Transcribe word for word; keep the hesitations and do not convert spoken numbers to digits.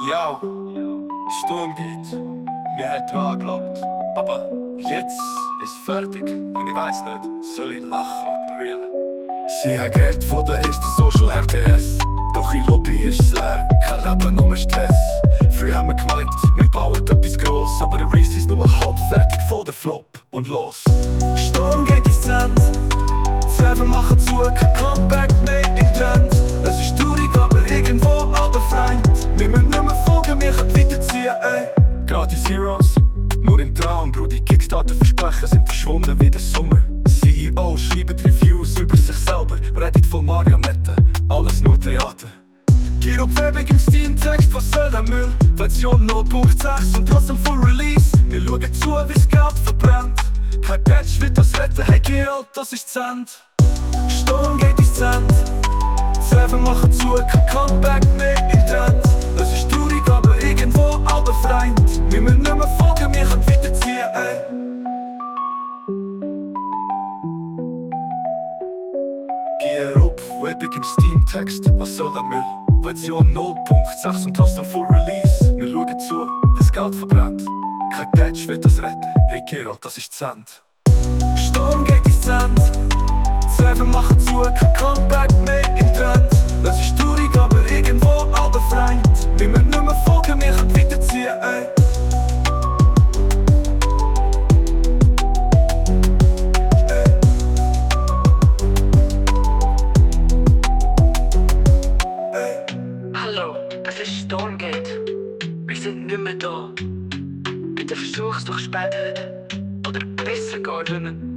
Ja, Sturm geht, mir hat dran geglaubt. Aber jetzt ist fertig und ich weiß nicht, soll ich lachen oder realen? Sie hat geredet von der ersten Social R T S, doch ich Lobby ist leer, kein Leben, nur Stress. Früher haben wir gemeint, wir bauen etwas gross, aber der Reese ist nur halb fertig vor der Flop und los. Sturm geht ins Sand, Server machen zu, kein Comeback mehr in Trend. Es ist traurig, aber irgendwo all befreit. Wir müssen nicht mehr folgen, wir können weiterziehen, ey. Gratis Heroes, nur im Traum, Bro, die Kickstarter-Versprechen sind verschwunden wie der Sommer. C E O schreiben Reviews über sich selber, Reddit voll Marionetten, alles nur Theater. Giro-Werbung im Steam-Text, was soll der Müll? Version null Punkt sechs und trotzdem Full Release. Wir schauen zu, wie das Geld verbrennt. Kein Patch wird das retten, hey Kill, das ist Sand. Sturm geht ins Sand, Server machen zu, kein Comeback mehr in Trend. Es ist traurig, aber irgendwo all befreit. Wir müssen nicht mehr folgen, wir können weiterziehen, ey. Gear up, Werbung im Steam-Text, was soll der Müll? Version null Punkt sechs und trotzdem Full Release. Wir schauen zu, das Geld verbrennt. Kein Patch wird das retten, hey Geralt, das ist Sand. Sturm geht ins Sand, Server machen zu, kein Comeback mehr in Trend. Es ist traurig, aber irgendwo all befreit. Wir müssen nicht mehr folgen, wir können weiterziehen, ey. Hallo, das ist Stormgate. Wir sind nicht mehr da. Bitte versuch's doch später. Oder besser gar nicht.